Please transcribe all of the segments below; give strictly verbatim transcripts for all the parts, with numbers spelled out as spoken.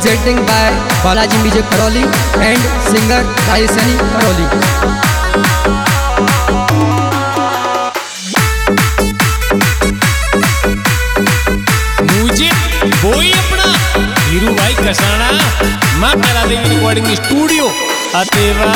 presenting by Balaji Music Karoli and singer Raisani Karoli. वही अपना हीरू भाई कसाना माँ करा देंगे रिकॉर्डिंग स्टूडियो अतेवा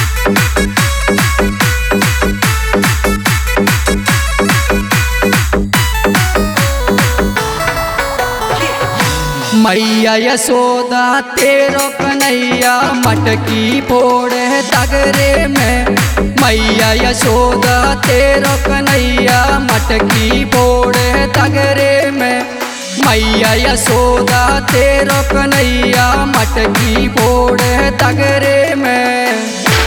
मैया यशोदा तेरो कन्हैया मटकी फोड़े तगरे में। मैया यशोदा तेरो कन्हैया मटकी फोड़े तगरे में। मैया यशोदा तेरो कन्हैया मटकी फोड़े तगरे में।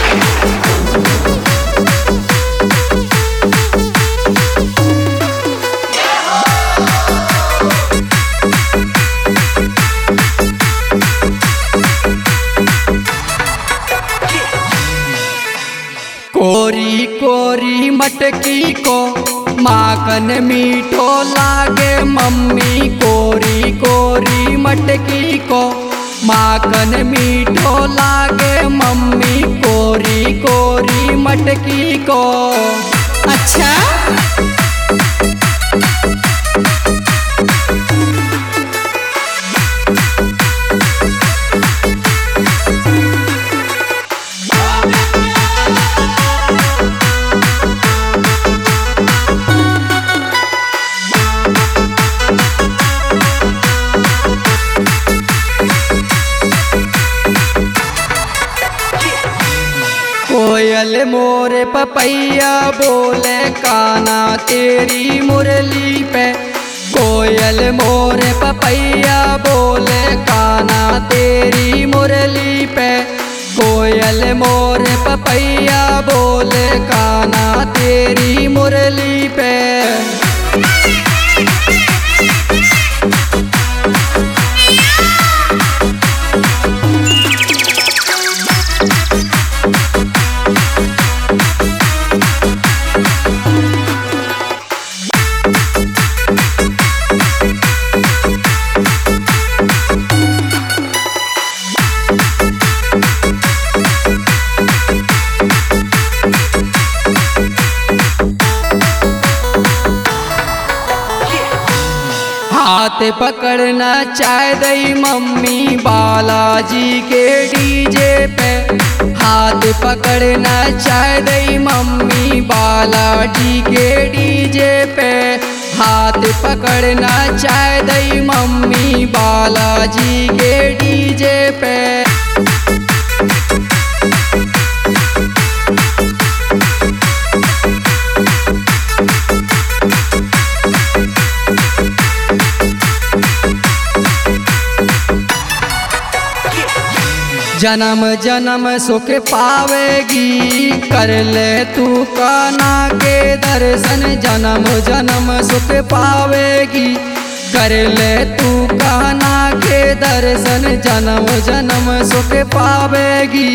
कोरी कोरी मटकी को माखन मीठो लागे मम्मी। कोरी कोरी मटकी को माखन मीठो लागे मम्मी। कोरी कोरी मटकी को अच्छा कोयल मोरे पपैया बोले काना तेरी मुरली पे। कोयल मोरे पपैया बोले काना तेरी मुरली पे। कोयल मोरे पपैया बोले काना तेरी मुरली पे। हाथ पकड़ना चाह दई मम्मी बालाजी के डीजे पे। हाथ पकड़ना चाह दई मम्मी बालाजी के डीजे पे। हाथ पकड़ना चाह दई मम्मी बालाजी के डीजे पे। जन्म जन्म सुख पावेगी कर ले तू कान्हा के दर्शन। जन्म जन्म सुख पावेगी कर ले तू कान्हा के दर्शन। जन्म जन्म सुख पावेगी।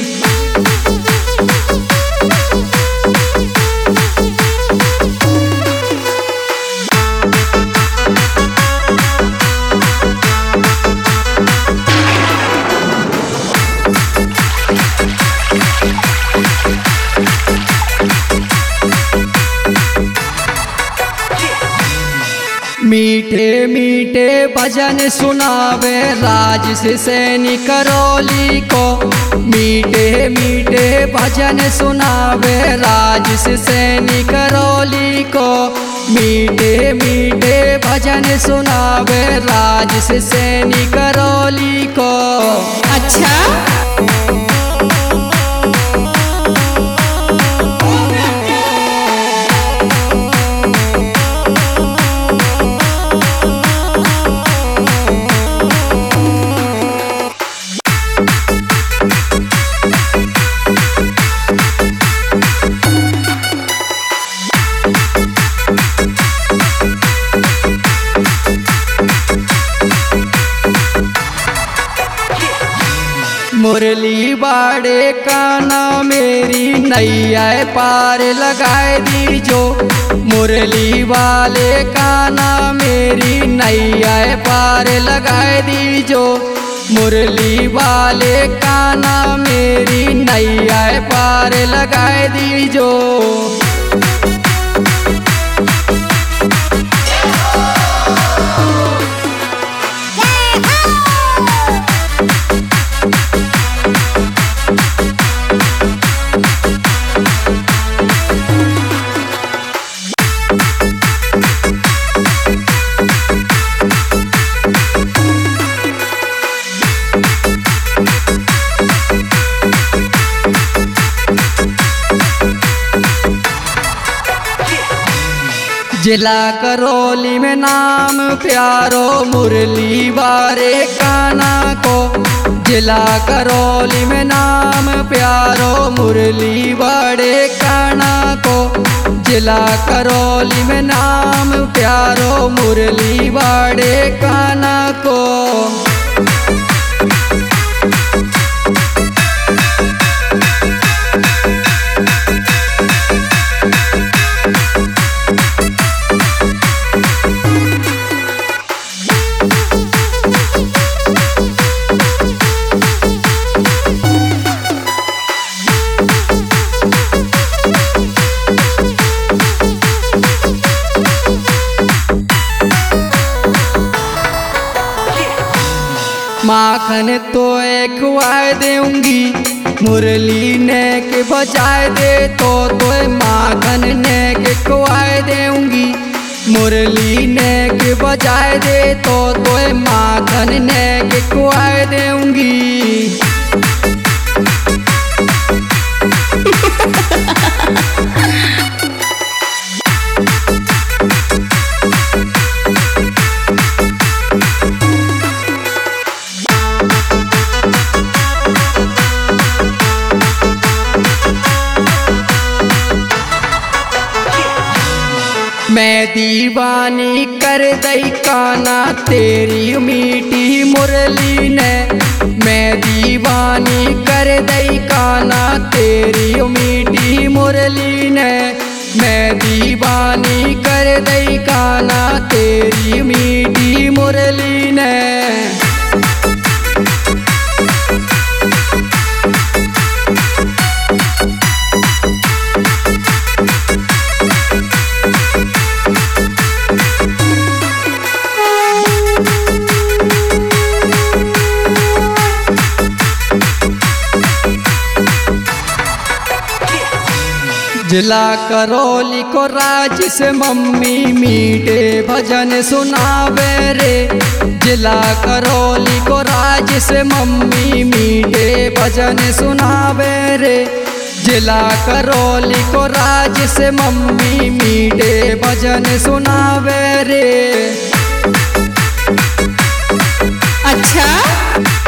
मीठे मीठे भजन सुनावे राज से सैनी करौली को। मीठे मीठे भजन सुनावे राज से सैनी करौली को। मीठे मीठे भजन सुनावे राज से सैनी करौली को अच्छा मुरली बाड़े काना मेरी नैया पार लगाए दीजो। मुरली वाले काना मेरी नैया पार लगाए दीजो। मुरली वाले काना मेरी नैया पार लगाए दीजो। जिला करौली में नाम प्यारो मुरली वाले काना को। जिला करौली में नाम प्यारो मुरली वाले काना को। जिला करौली में नाम प्यारो मुरली वाले काना को। माखन तो एक खुआए दूंगी मुरली ने के बजाए दे तो तो माखन ने के खुआए दूंगी मुरली ने के बजाए दे तो तो माखन ने के खुआए दूंगी। मैं दीवानी कर दई काना तेरी मीठी मुरली ने। मैं दीवानी कर दई काना तेरी मीठी मुरली ने। मैं दीवानी कर दई काना तेरी मीठी मुरली ने। जिला करौली को राज से मम्मी मीठे भजन सुनावे रे। जिला करौली को राज से मम्मी मीठे भजन सुनावे रे। जिला करौली को राज से मम्मी मीठे भजन सुनावे रे। अच्छा